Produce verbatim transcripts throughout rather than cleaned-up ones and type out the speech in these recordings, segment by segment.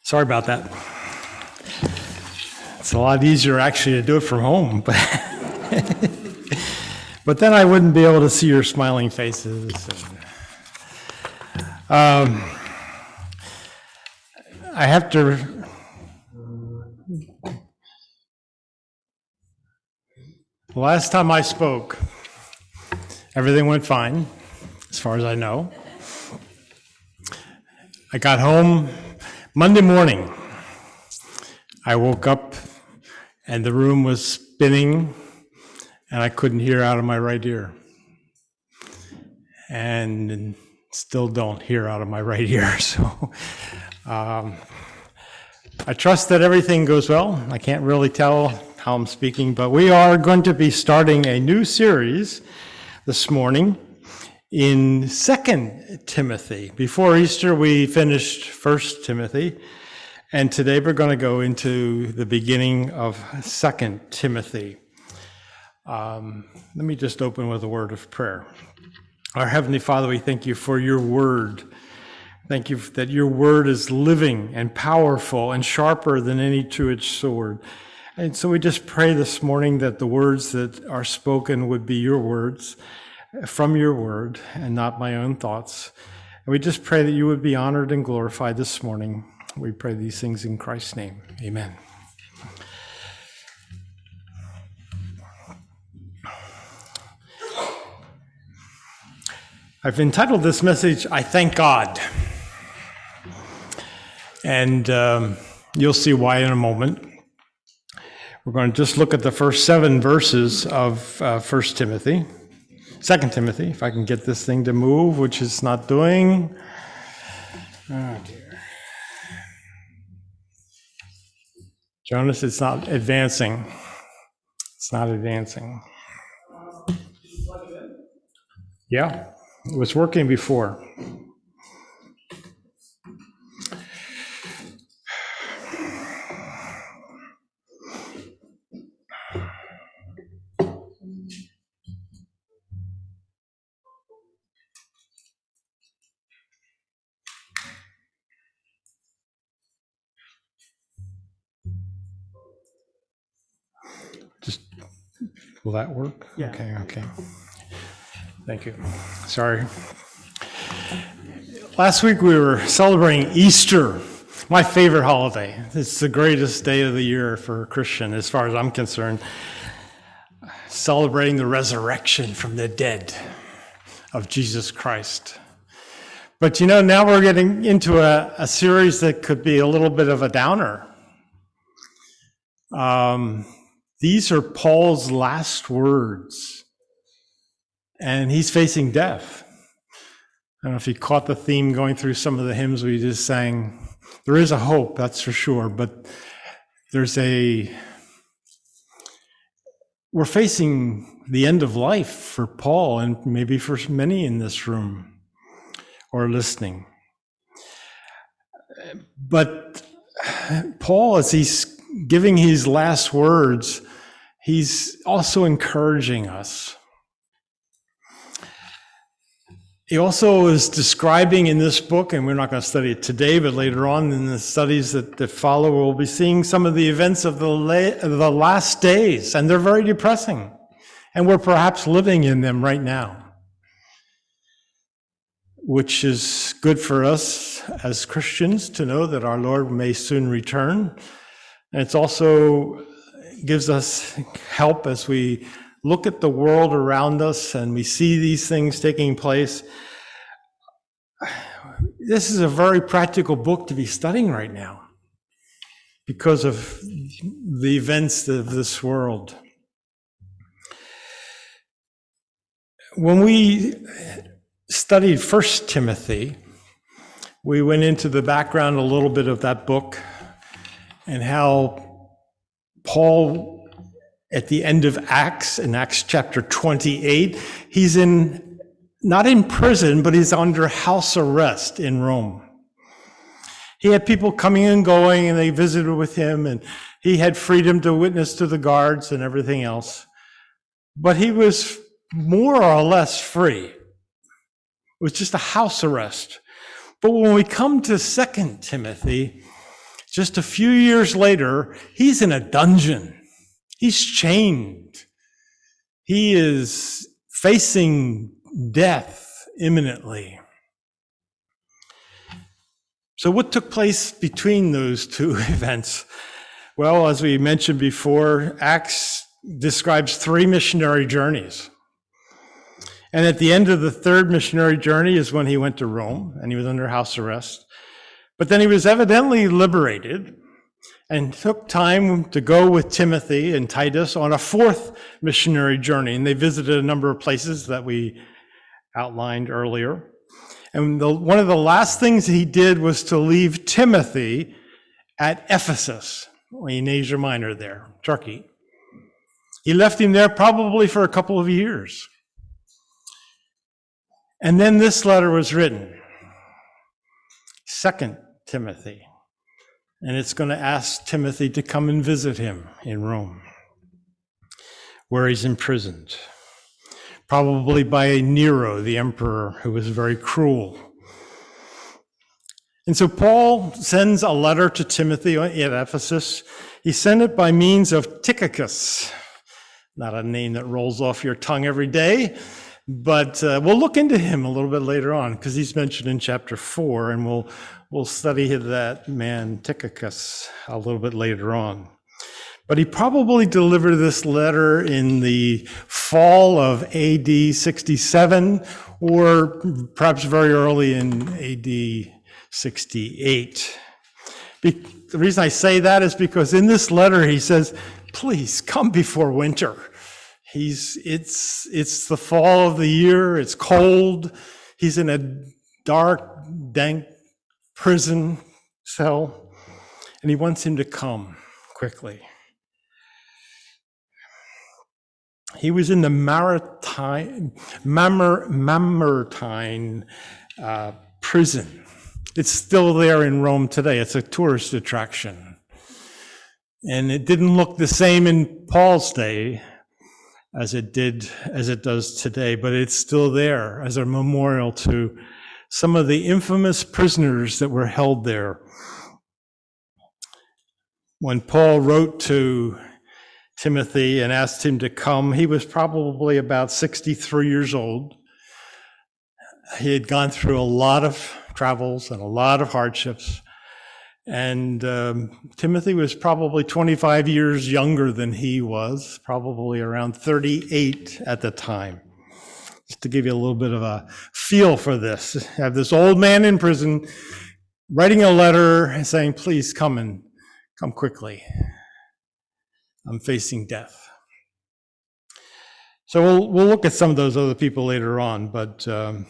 Sorry about that. It's a lot easier actually to do it from home, but but then I wouldn't be able to see your smiling faces. Um, I have to. The last time I spoke, everything went fine, as far as I know. I got home Monday morning. I woke up and the room was spinning and I couldn't hear out of my right ear. And still don't hear out of my right ear. So um, I trust that everything goes well. I can't really tell how I'm speaking, but we are going to be starting a new series this morning in Second Timothy. Before Easter, we finished First Timothy, and today we're going to go into the beginning of Second Timothy. Um, let me just open with a word of prayer. Our Heavenly Father, we thank you for your word. Thank you that your word is living and powerful and sharper than any two-edged sword. And so we just pray this morning that the words that are spoken would be your words, from your word, and not my own thoughts. And we just pray that you would be honored and glorified this morning. We pray these things in Christ's name. Amen. I've entitled this message, I Thank God. And um, you'll see why in a moment. We're going to just look at the first seven verses of uh, First Timothy. Second Timothy, if I can get this thing to move, which it's not doing. Oh, dear. Jonas, it's not advancing. It's not advancing. Yeah, it was working before. Just, will that work? Yeah. Okay, okay. Thank you. Sorry. Last week we were celebrating Easter, my favorite holiday. It's the greatest day of the year for a Christian, as far as I'm concerned. Celebrating the resurrection from the dead of Jesus Christ. But you know, now we're getting into a, a series that could be a little bit of a downer. Um, these are Paul's last words, and he's facing death. I don't know if you caught the theme going through some of the hymns we just sang. There is a hope, that's for sure, but there's a, we're facing the end of life for Paul and maybe for many in this room or listening. But Paul, as he's giving his last words, he's also encouraging us. He also is describing in this book, and we're not going to study it today, but later on in the studies that, that follow, we'll be seeing some of the events of the, la- the last days, and they're very depressing. And we're perhaps living in them right now, which is good for us as Christians to know that our Lord may soon return. And it's also gives us help as we look at the world around us and we see these things taking place. This is a very practical book to be studying right now because of the events of this world. When we studied First Timothy, we went into the background a little bit of that book and how Paul, at the end of Acts, in Acts chapter twenty-eight, he's in, not in prison, but he's under house arrest in Rome. He had people coming and going, and they visited with him, and he had freedom to witness to the guards and everything else. But he was more or less free. It was just a house arrest. But when we come to Second Timothy, Just a few years later, he's in a dungeon. He's chained. He is facing death imminently. So what took place between those two events? Well, as we mentioned before, Acts describes three missionary journeys. And at the end of the third missionary journey is when he went to Rome, and he was under house arrest. But then he was evidently liberated and took time to go with Timothy and Titus on a fourth missionary journey. And they visited a number of places that we outlined earlier. And the, one of the last things he did was to leave Timothy at Ephesus, in Asia Minor there, Turkey. He left him there probably for a couple of years. And then this letter was written, Second Timothy. And it's going to ask Timothy to come and visit him in Rome, where he's imprisoned, probably by Nero, the emperor, who was very cruel. And so Paul sends a letter to Timothy at Ephesus. He sent it by means of Tychicus, not a name that rolls off your tongue every day, but uh, we'll look into him a little bit later on because he's mentioned in chapter four, and we'll we'll study that man Tychicus a little bit later on. But he probably delivered this letter in the fall of A D sixty-seven, or perhaps very early in A D sixty-eight. Be- the reason I say that is because in this letter he says, please come before winter. He's, it's, it's the fall of the year, it's cold, he's in a dark, dank prison cell, and he wants him to come quickly. He was in the Mamertine, Mammer, Mamertine uh, prison. It's still there in Rome today. It's a tourist attraction. And it didn't look the same in Paul's day as it did, as it does today, but it's still there as a memorial to some of the infamous prisoners that were held there. When Paul wrote to Timothy and asked him to come, he was probably about sixty-three years old. He had gone through a lot of travels and a lot of hardships. And um, Timothy was probably twenty-five years younger than he was, probably around thirty-eight at the time. Just to give you a little bit of a feel for this. Have this old man in prison writing a letter and saying, please come and come quickly. I'm facing death. So we'll we'll look at some of those other people later on, but um,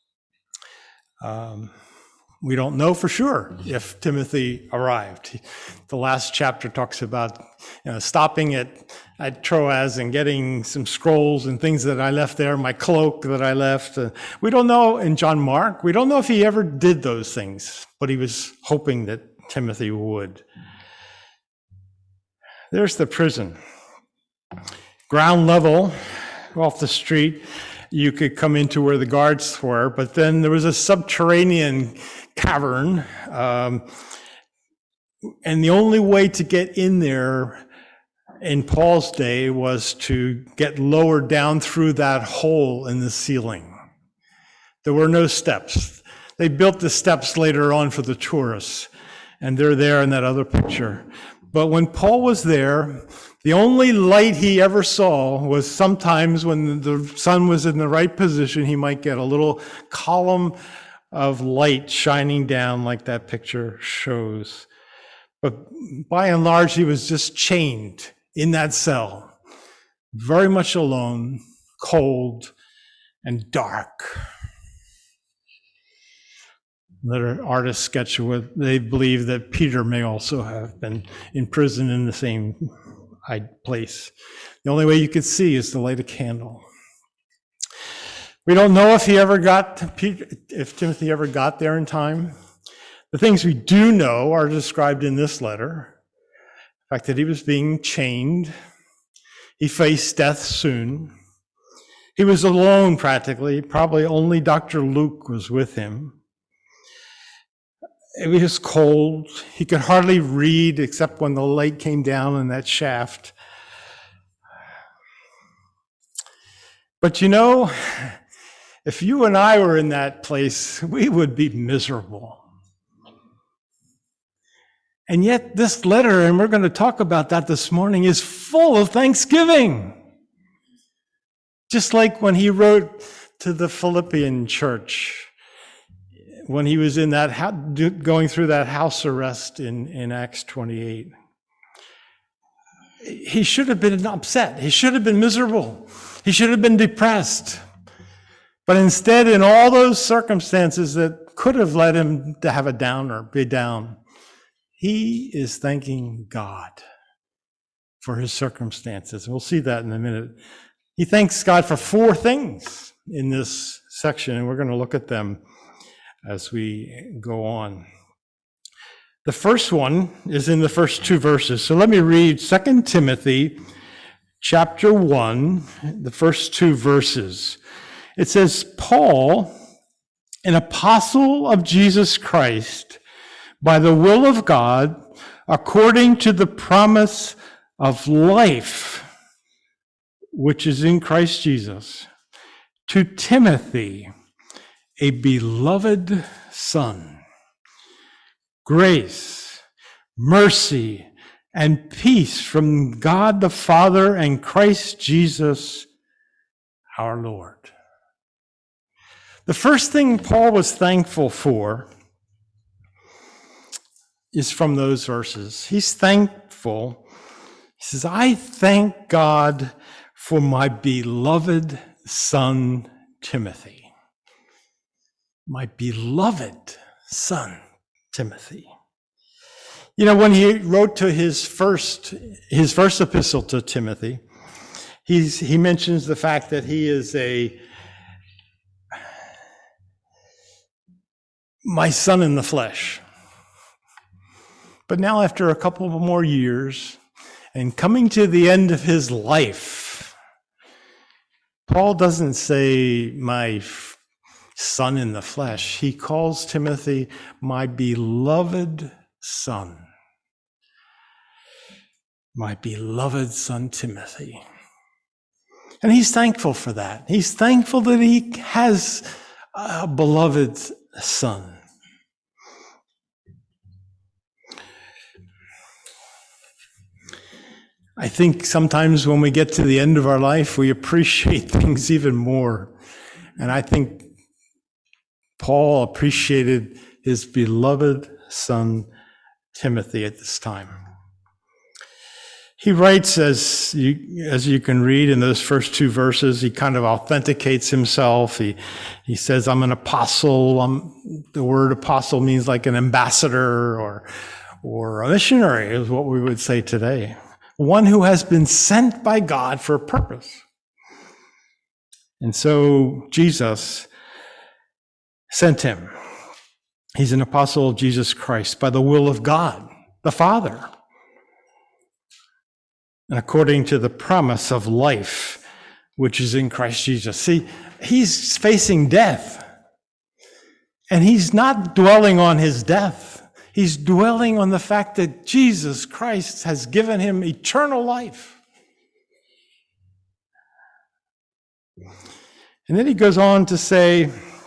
um, we don't know for sure if Timothy arrived. The last chapter talks about you know, stopping at, at Troas and getting some scrolls and things that I left there, my cloak that I left. Uh, we don't know, in John Mark, we don't know if he ever did those things, but he was hoping that Timothy would. There's the prison. Ground level, off the street, you could come into where the guards were, but then there was a subterranean cavern, um, and the only way to get in there in Paul's day was to get lowered down through that hole in the ceiling. There were no steps. They built the steps later on for the tourists, and they're there in that other picture. But when Paul was there, the only light he ever saw was sometimes when the sun was in the right position, he might get a little column of light shining down like that picture shows. But by and large, he was just chained in that cell, very much alone, cold, and dark. Another artist sketch with, they believe that Peter may also have been in prison in the same place. The only way you could see is to light a candle. We don't know if he ever got, if Timothy ever got there in time. The things we do know are described in this letter. The fact that he was being chained. He faced death soon. He was alone practically. Probably only Doctor Luke was with him. It was cold. He could hardly read except when the light came down in that shaft. But you know, if you and I were in that place, we would be miserable. And yet this letter, and we're going to talk about that this morning, is full of thanksgiving. Just like when he wrote to the Philippian church, when he was in that, going through that house arrest in, in Acts twenty-eight. He should have been upset. He should have been miserable. He should have been depressed. But instead, in all those circumstances that could have led him to have a downer, be down, he is thanking God for his circumstances. We'll see that in a minute. He thanks God for four things in this section, and we're going to look at them as we go on. The first one is in the first two verses. So let me read Second Timothy chapter one, the first two verses. It says, Paul, an apostle of Jesus Christ, by the will of God, according to the promise of life, which is in Christ Jesus, to Timothy, a beloved son. Grace, mercy, and peace from God the Father and Christ Jesus our Lord. The first thing Paul was thankful for is from those verses. He's thankful. He says, I thank God for my beloved son, Timothy. My beloved son, Timothy. You know, when he wrote to his first, his first epistle to Timothy, he's, he mentions the fact that he is a, my son in the flesh. But now after a couple more years and coming to the end of his life, Paul doesn't say my son in the flesh. He calls Timothy my beloved son. My beloved son, Timothy. And he's thankful for that. He's thankful that he has a beloved son. I think sometimes when we get to the end of our life, we appreciate things even more. And I think Paul appreciated his beloved son, Timothy, at this time. He writes, as you, as you can read in those first two verses, he kind of authenticates himself. He, he says, I'm an apostle. I'm, the word apostle means like an ambassador or, or a missionary is what we would say today. One who has been sent by God for a purpose. And so Jesus sent him. He's an apostle of Jesus Christ by the will of God, the Father, and according to the promise of life, which is in Christ Jesus. See, he's facing death, and he's not dwelling on his death. He's dwelling on the fact that Jesus Christ has given him eternal life. And then he goes on to say,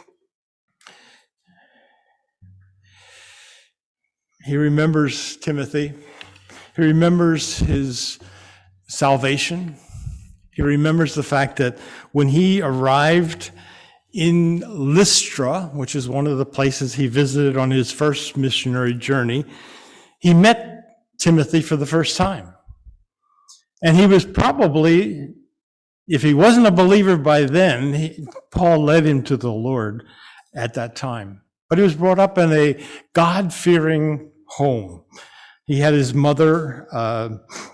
he remembers Timothy. He remembers his salvation. He remembers the fact that when he arrived in Lystra, which is one of the places he visited on his first missionary journey, he met Timothy for the first time. And he was probably, if he wasn't a believer by then, he, Paul led him to the Lord at that time. But he was brought up in a God-fearing home. He had his mother, uh,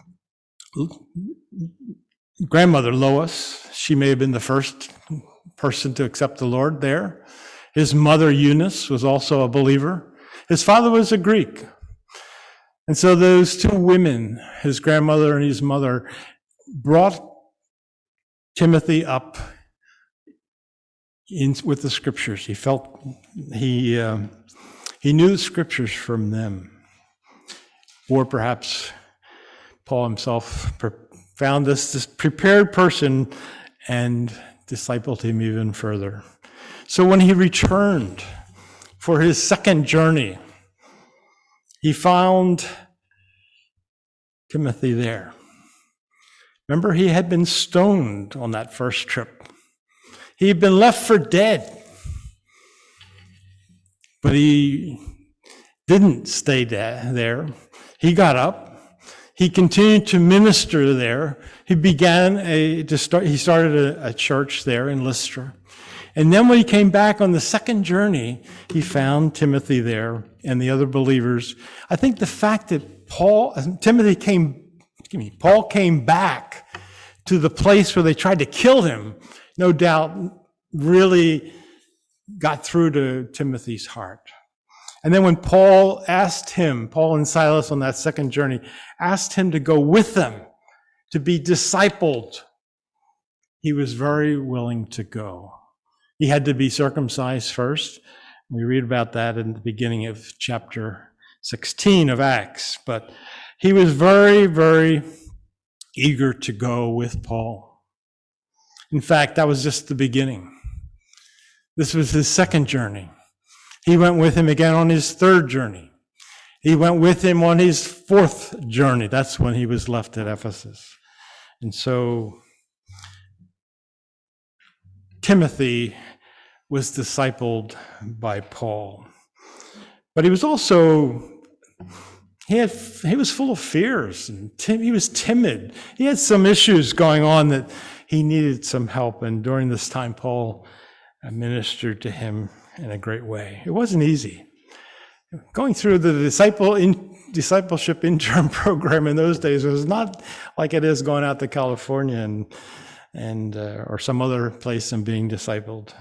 grandmother Lois. She may have been the first person to accept the Lord there. His mother Eunice was also a believer. His father was a Greek. And so those two women, his grandmother and his mother, brought Timothy up in, with the scriptures. He felt he uh, He knew the scriptures from them. Or perhaps Paul himself found this, this prepared person and discipled him even further. So when he returned for his second journey, he found Timothy there. Remember, he had been stoned on that first trip. He had been left for dead. But he didn't stay there. He got up. He continued to minister there. He began a, to start, he started a, a church there in Lystra. And then when he came back on the second journey, he found Timothy there and the other believers. I think the fact that Paul, Timothy came, excuse me, Paul came back to the place where they tried to kill him, no doubt really got through to Timothy's heart. And then when Paul asked him, Paul and Silas on that second journey, asked him to go with them, to be discipled, he was very willing to go. He had to be circumcised first. We read about that in the beginning of chapter sixteen of Acts. But he was very, very eager to go with Paul. In fact, that was just the beginning. This was his second journey. He went with him again on his third journey. He went with him on his fourth journey. That's when he was left at Ephesus. And so Timothy was discipled by Paul. But he was also, he had, he was full of fears, and tim, he was timid. He had some issues going on that he needed some help. And during this time, Paul ministered to him in a great way. It wasn't easy. Going through the disciple in, discipleship intern program in those days was not like it is going out to California and and uh, or some other place and being discipled.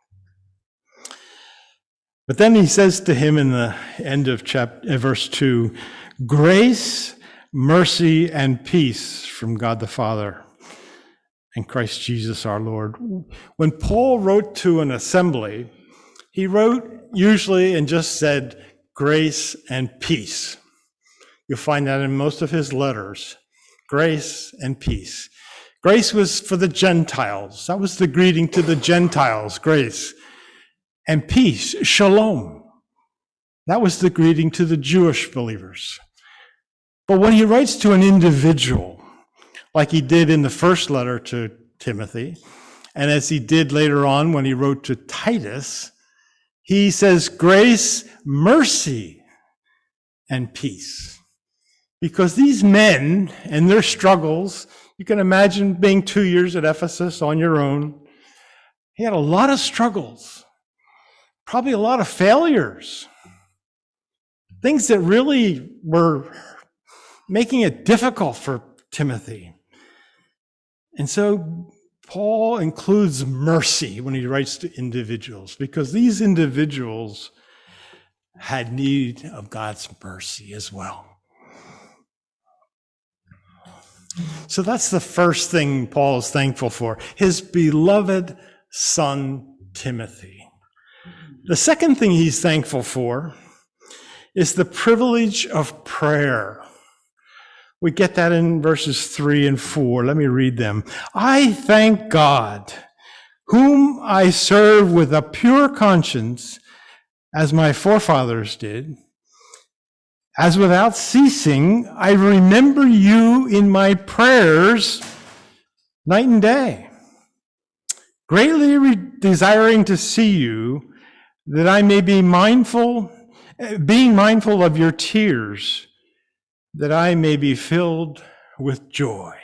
But then he says to him in the end of chapter, verse two, grace, mercy, and peace from God the Father and Christ Jesus our Lord. When Paul wrote to an assembly, he wrote usually and just said grace and peace. You'll find that in most of his letters, grace and peace. Grace was for the Gentiles. That was the greeting to the Gentiles, grace. And peace, shalom. That was the greeting to the Jewish believers. But when he writes to an individual, like he did in the first letter to Timothy, and as he did later on when he wrote to Titus, he says grace, mercy, and peace. Because these men and their struggles, you can imagine being two years at Ephesus on your own. He had a lot of struggles, probably a lot of failures, things that really were making it difficult for Timothy. And so Paul includes mercy when he writes to individuals, because these individuals had need of God's mercy as well. So that's the first thing Paul is thankful for, his beloved son, Timothy. The second thing he's thankful for is the privilege of prayer. We get that in verses three and four. Let me read them. I thank God, whom I serve with a pure conscience, as my forefathers did, as without ceasing I remember you in my prayers night and day, greatly re- desiring to see you, that I may be mindful, being mindful of your tears, that I may be filled with joy.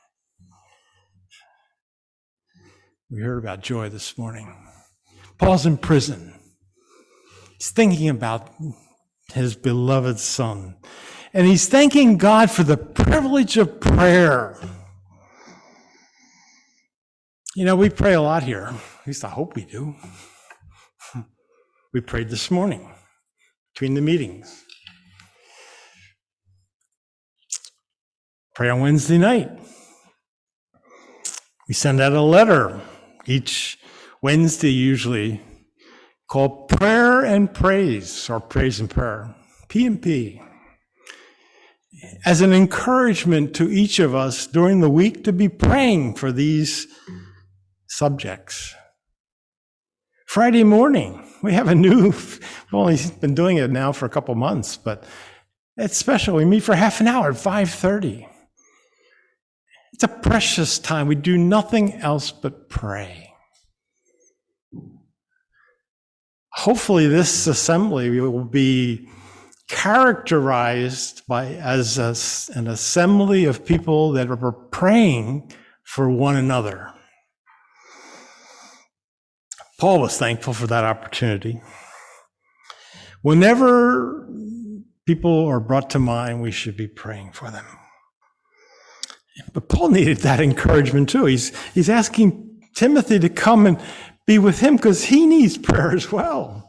We heard about joy this morning. Paul's in prison. He's thinking about his beloved son. And he's thanking God for the privilege of prayer. You know, we pray a lot here. At least I hope we do. We prayed this morning between the meetings. Pray on Wednesday night. We send out a letter each Wednesday, usually, called Prayer and Praise, or Praise and Prayer, P and P, as an encouragement to each of us during the week to be praying for these subjects. Friday morning, we have a new, we've only been doing it now for a couple months, but it's special. We meet for half an hour at five thirty. It's a precious time. We do nothing else but pray. Hopefully this assembly will be characterized by as a, an assembly of people that are praying for one another. Paul was thankful for that opportunity. Whenever people are brought to mind, we should be praying for them. But Paul needed that encouragement too. He's, he's asking Timothy to come and be with him because he needs prayer as well.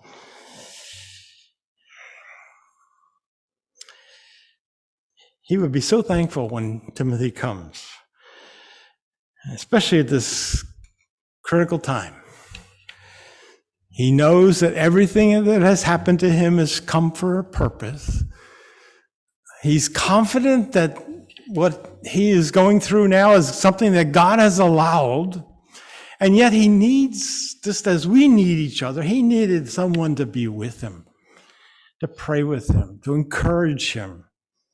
He would be so thankful when Timothy comes, especially at this critical time. He knows that everything that has happened to him has come for a purpose. He's confident that what he is going through now is something that God has allowed, and yet he needs, just as we need each other, he needed someone to be with him, to pray with him, to encourage him.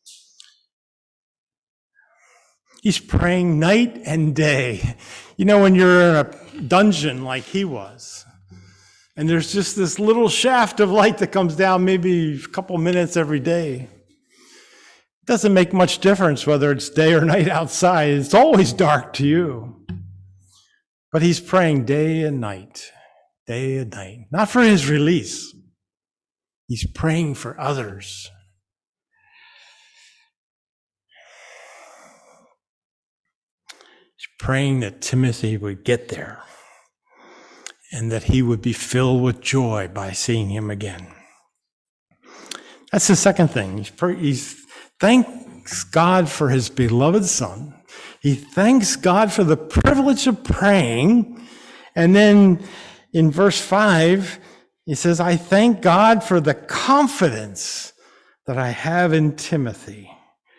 He's praying night and day. You know, when you're in a dungeon like he was, and there's just this little shaft of light that comes down maybe a couple minutes every day. It doesn't make much difference whether it's day or night outside. It's always dark to you. But he's praying day and night, day and night. Not for his release. He's praying for others. He's praying that Timothy would get there, and that he would be filled with joy by seeing him again. That's the second thing. He's, he's thanks God for his beloved son. He thanks God for the privilege of praying. And then in verse five, he says, I thank God for the confidence that I have in Timothy.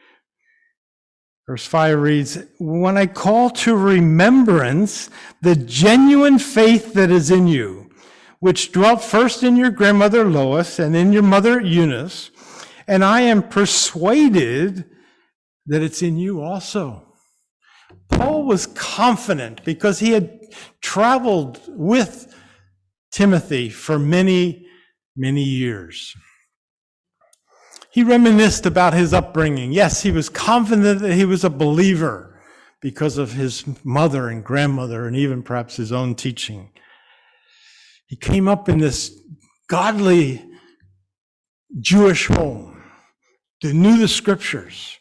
Verse five reads, when I call to remembrance the genuine faith that is in you, which dwelt first in your grandmother Lois and in your mother Eunice, and I am persuaded that it's in you also. Paul was confident because he had traveled with Timothy for many, many years. He reminisced about his upbringing. Yes, he was confident that he was a believer because of his mother and grandmother and even perhaps his own teaching. He came up in this godly Jewish home that knew the scriptures.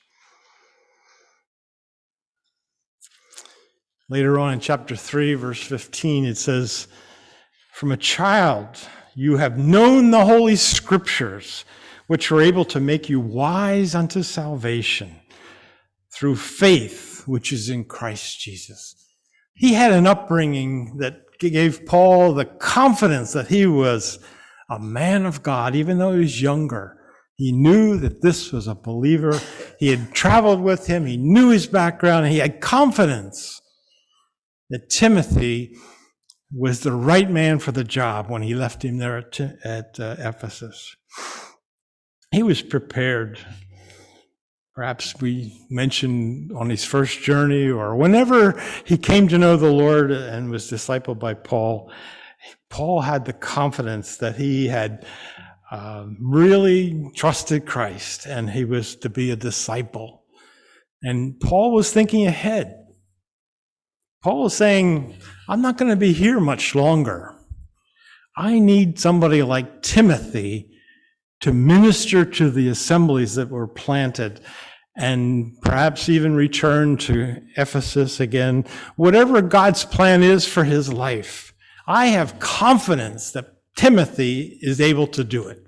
Later on in chapter three, verse fifteen, it says, from a child you have known the holy scriptures, which are able to make you wise unto salvation through faith, which is in Christ Jesus. He had an upbringing that gave Paul the confidence that he was a man of God, even though he was younger. He knew that this was a believer. He had traveled with him. He knew his background. And he had confidence that Timothy was the right man for the job when he left him there at, at uh, Ephesus. He was prepared. Perhaps we mentioned on his first journey or whenever he came to know the Lord and was discipled by Paul, Paul had the confidence that he had uh, really trusted Christ and he was to be a disciple. And Paul was thinking ahead. Paul was saying, I'm not going to be here much longer. I need somebody like Timothy to minister to the assemblies that were planted and perhaps even return to Ephesus again. Whatever God's plan is for his life, I have confidence that Timothy is able to do it.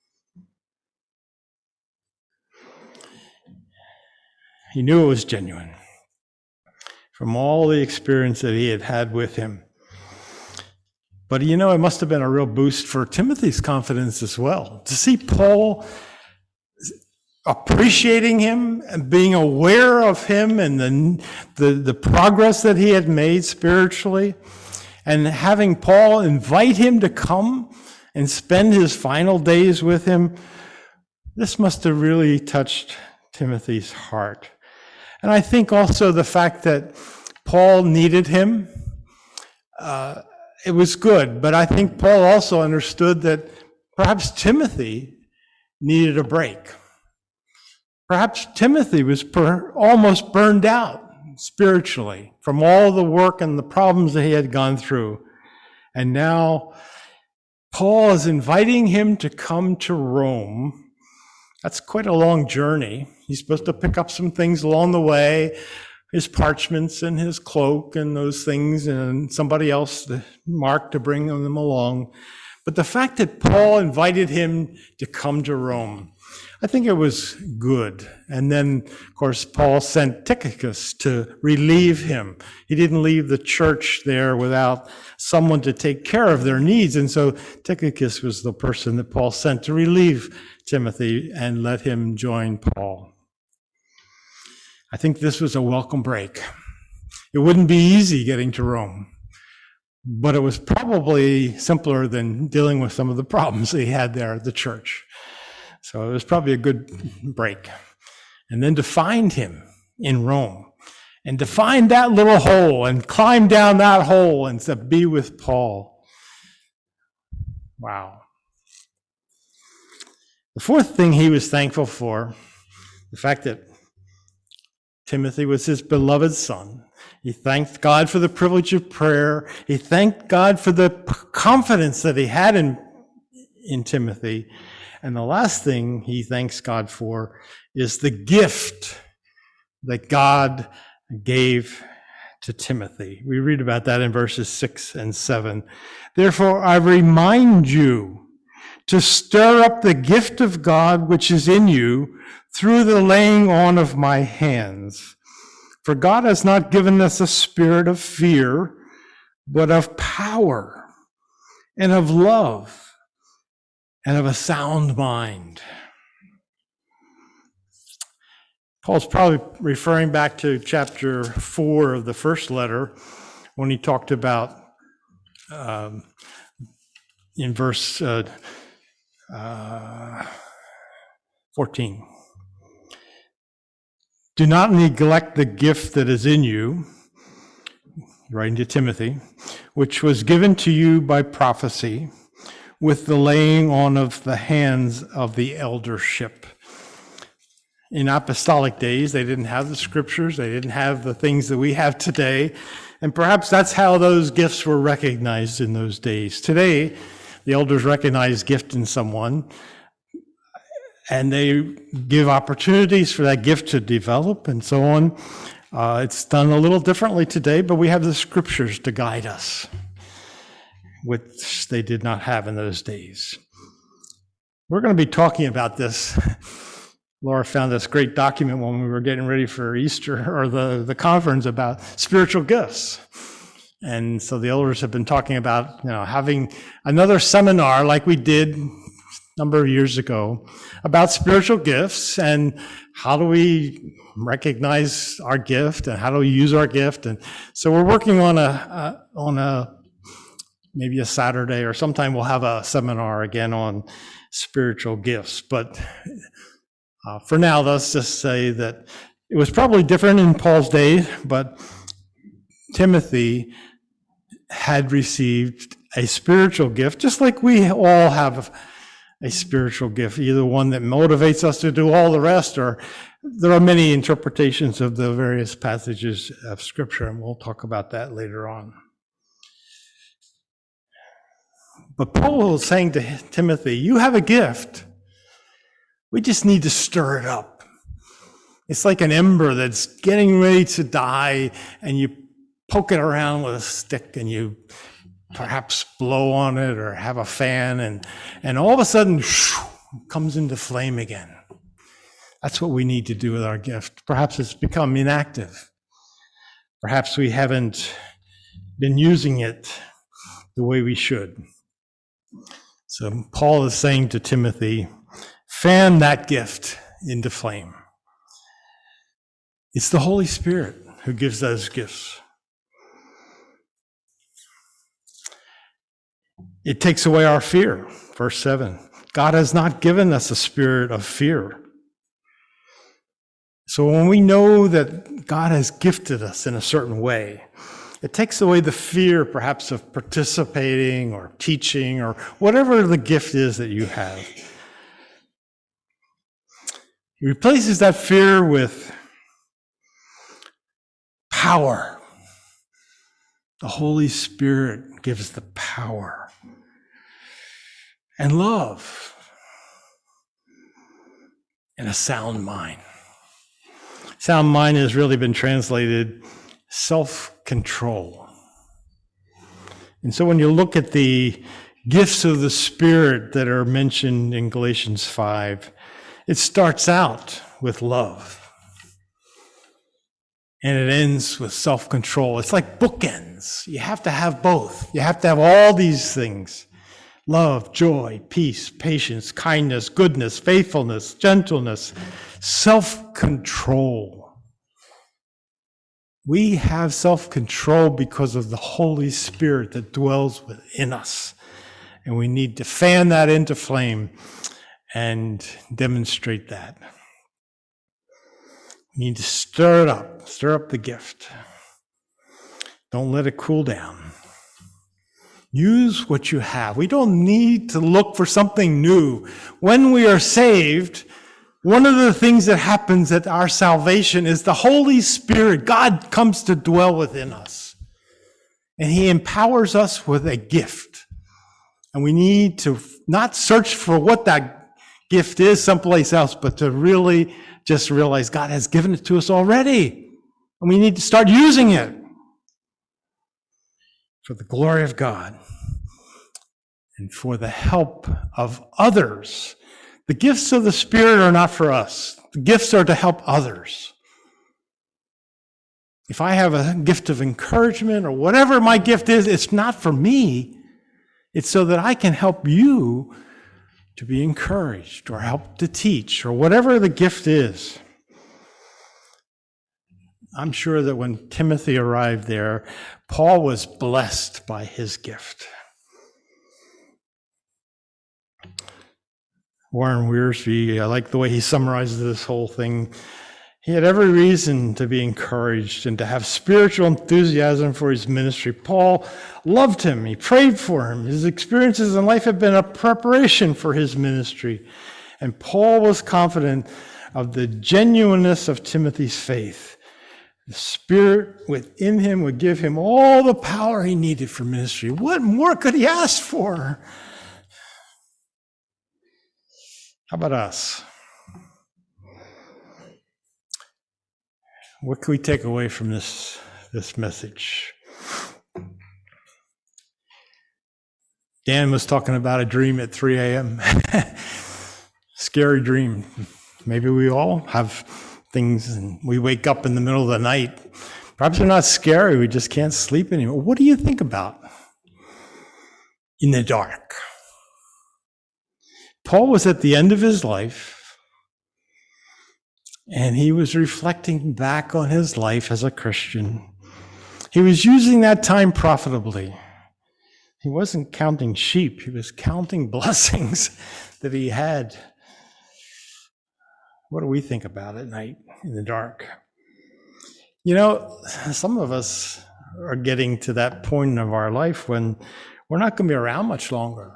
He knew it was genuine from all the experience that he had had with him. But, you know, it must have been a real boost for Timothy's confidence as well. To see Paul appreciating him and being aware of him and the, the, the progress that he had made spiritually, and having Paul invite him to come and spend his final days with him, this must have really touched Timothy's heart. And I think also the fact that Paul needed him, uh, it was good, but I think Paul also understood that perhaps Timothy needed a break. Perhaps Timothy was per, almost burned out spiritually from all the work and the problems that he had gone through. And now Paul is inviting him to come to Rome. That's quite a long journey. He's supposed to pick up some things along the way, his parchments and his cloak and those things, and somebody else, Mark, to bring them along. But the fact that Paul invited him to come to Rome, I think it was good. And then, of course, Paul sent Tychicus to relieve him. He didn't leave the church there without someone to take care of their needs. And so Tychicus was the person that Paul sent to relieve Timothy and let him join Paul. I think this was a welcome break. It wouldn't be easy getting to Rome, but it was probably simpler than dealing with some of the problems that he had there at the church. So it was probably a good break. And then to find him in Rome and to find that little hole and climb down that hole and to be with Paul. Wow. The fourth thing he was thankful for, the fact that Timothy was his beloved son. He thanked God for the privilege of prayer. He thanked God for the confidence that he had in, in Timothy. And the last thing he thanks God for is the gift that God gave to Timothy. We read about that in verses six and seven. Therefore, I remind you to stir up the gift of God which is in you through the laying on of my hands. For God has not given us a spirit of fear, but of power and of love and of a sound mind. Paul's probably referring back to chapter four of the first letter when he talked about um, in verse uh, uh, fourteen. Do not neglect the gift that is in you, writing to Timothy, which was given to you by prophecy with the laying on of the hands of the eldership. In apostolic days, they didn't have the scriptures, they didn't have the things that we have today, and perhaps that's how those gifts were recognized in those days. Today, the elders recognize gift in someone, and they give opportunities for that gift to develop and so on. Uh, it's done a little differently today, but we have the scriptures to guide us, which they did not have in those days. We're going to be talking about this. Laura found this great document when we were getting ready for Easter or the, the conference about spiritual gifts. And so the elders have been talking about, you know, having another seminar like we did number of years ago about spiritual gifts and how do we recognize our gift and how do we use our gift. And so we're working on a, a on a maybe a Saturday or sometime we'll have a seminar again on spiritual gifts. But uh, for now, let's just say that it was probably different in Paul's day, but Timothy had received a spiritual gift, just like we all have a spiritual gift, either one that motivates us to do all the rest, or there are many interpretations of the various passages of Scripture, and we'll talk about that later on. But Paul is saying to Timothy, you have a gift. We just need to stir it up. It's like an ember that's getting ready to die, and you poke it around with a stick, and you perhaps blow on it or have a fan, and, and all of a sudden, shoo, comes into flame again. That's what we need to do with our gift. Perhaps it's become inactive. Perhaps we haven't been using it the way we should. So Paul is saying to Timothy, fan that gift into flame. It's the Holy Spirit who gives those gifts. It takes away our fear. Verse seven, God has not given us a spirit of fear. So when we know that God has gifted us in a certain way, it takes away the fear perhaps of participating or teaching or whatever the gift is that you have. He replaces that fear with power. The Holy Spirit gives the power. And love. And a sound mind. Sound mind has really been translated self-control. And so when you look at the gifts of the Spirit that are mentioned in Galatians five, it starts out with love. And it ends with self-control. It's like bookends. You have to have both. You have to have all these things. Love, joy, peace, patience, kindness, goodness, faithfulness, gentleness, self-control. We have self-control because of the Holy Spirit that dwells within us. And we need to fan that into flame and demonstrate that. We need to stir it up, stir up the gift. Don't let it cool down. Use what you have. We don't need to look for something new. When we are saved, one of the things that happens at our salvation is the Holy Spirit. God comes to dwell within us. And he empowers us with a gift. And we need to not search for what that gift is someplace else, but to really just realize God has given it to us already. And we need to start using it for the glory of God and for the help of others. The gifts of the Spirit are not for us. The gifts are to help others. If I have a gift of encouragement or whatever my gift is, it's not for me. It's so that I can help you to be encouraged or help to teach or whatever the gift is. I'm sure that when Timothy arrived there, Paul was blessed by his gift. Warren Wiersbe, I like the way he summarizes this whole thing. He had every reason to be encouraged and to have spiritual enthusiasm for his ministry. Paul loved him. He prayed for him. His experiences in life had been a preparation for his ministry. And Paul was confident of the genuineness of Timothy's faith. The Spirit within him would give him all the power he needed for ministry. What more could he ask for? How about us? What can we take away from this, this message? Dan was talking about a dream at three a.m. Scary dream. Maybe we all have things and we wake up in the middle of the night. Perhaps they're not scary, we just can't sleep anymore. What do you think about in the dark? Paul was at the end of his life, and he was reflecting back on his life as a Christian. He was using that time profitably. He wasn't counting sheep, he was counting blessings that he had. What do we think about at night in the dark? You know, some of us are getting to that point of our life when we're not going to be around much longer.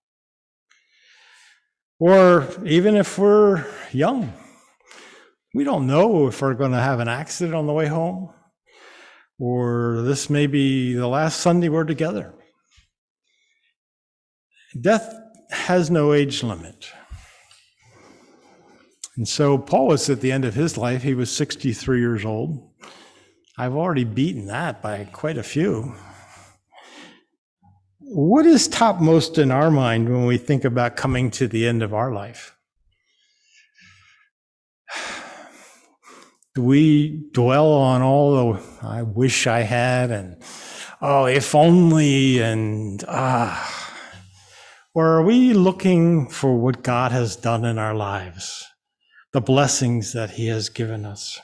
Or even if we're young, we don't know if we're going to have an accident on the way home, or this may be the last Sunday we're together. Death has no age limit. And so Paul was at the end of his life. He was sixty-three years old. I've already beaten that by quite a few. What is topmost in our mind when we think about coming to the end of our life? Do we dwell on all the I wish I had and oh, if only, and ah. Or are we looking for what God has done in our lives, the blessings that he has given us?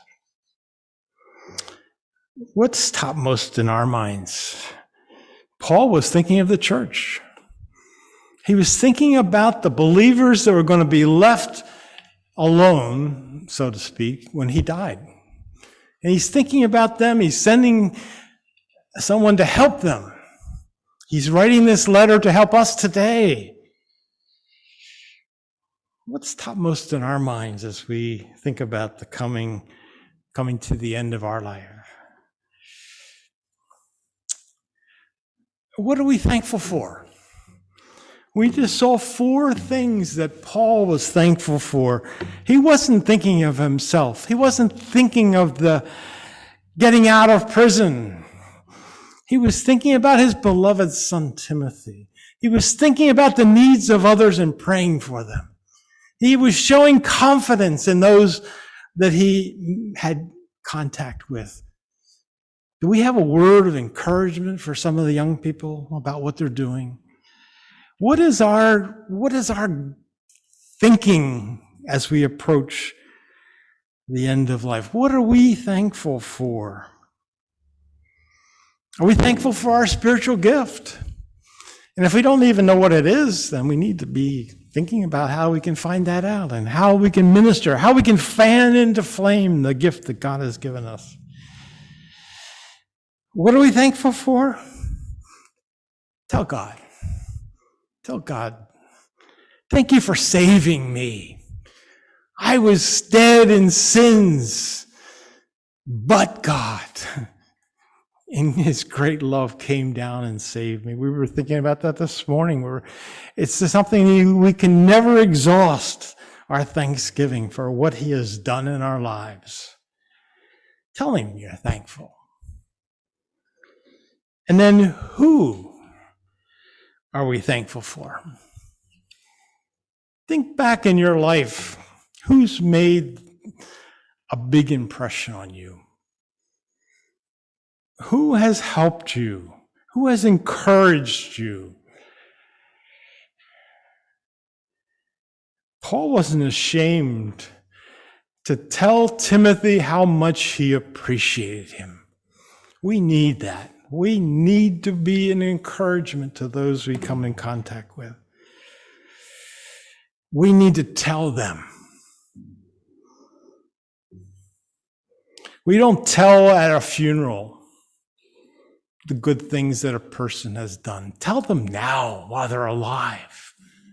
What's topmost in our minds? Paul was thinking of the church. He was thinking about the believers that were going to be left alone, so to speak, when he died. And he's thinking about them. He's sending someone to help them. He's writing this letter to help us today. What's topmost in our minds as we think about the coming, coming to the end of our life? What are we thankful for? We just saw four things that Paul was thankful for. He wasn't thinking of himself. He wasn't thinking of the getting out of prison. He was thinking about his beloved son, Timothy. He was thinking about the needs of others and praying for them. He was showing confidence in those that he had contact with. Do we have a word of encouragement for some of the young people about what they're doing? What is our, what is our thinking as we approach the end of life? What are we thankful for? Are we thankful for our spiritual gift? And if we don't even know what it is, then we need to be thinking about how we can find that out and how we can minister, how we can fan into flame the gift that God has given us. What are we thankful for? Tell God. Tell God, thank you for saving me. I was dead in sins, but God, in his great love, came down and saved me. We were thinking about that this morning. We're, it's something we can never exhaust our thanksgiving for what he has done in our lives. Tell him you're thankful. And then who are we thankful for? Think back in your life. Who's made a big impression on you? Who has helped you? Who has encouraged you? Paul wasn't ashamed to tell Timothy how much he appreciated him. We need that. We need to be an encouragement to those we come in contact with. We need to tell them. We don't tell at a funeral the good things that a person has done. Tell them now while they're alive.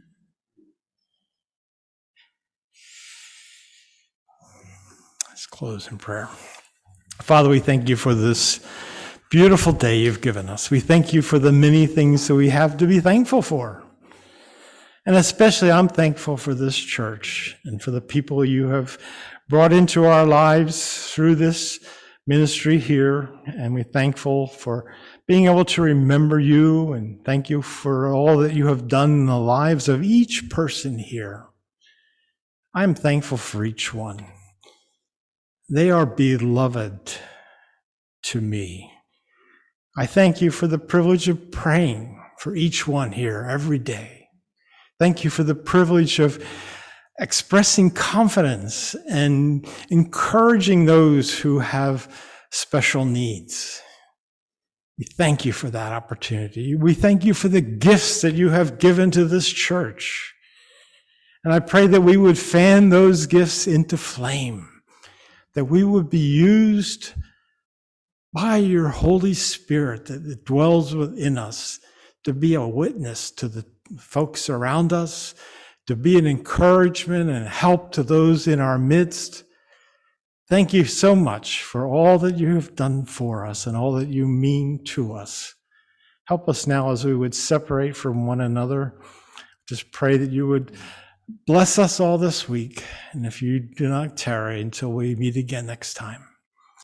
Let's close in prayer. Father, we thank you for this beautiful day you've given us. We thank you for the many things that we have to be thankful for. And especially I'm thankful for this church and for the people you have brought into our lives through this ministry here. And we're thankful for being able to remember you, and thank you for all that you have done in the lives of each person here. I'm thankful for each one. They are beloved to me. I thank you for the privilege of praying for each one here every day. Thank you for the privilege of expressing confidence and encouraging those who have special needs. We thank you for that opportunity. We thank you for the gifts that you have given to this church. And I pray that we would fan those gifts into flame, that we would be used by your Holy Spirit that dwells within us to be a witness to the folks around us, to be an encouragement and help to those in our midst. Thank you so much for all that you have done for us and all that you mean to us. Help us now as we would separate from one another. Just pray that you would bless us all this week. And if you do not tarry until we meet again next time.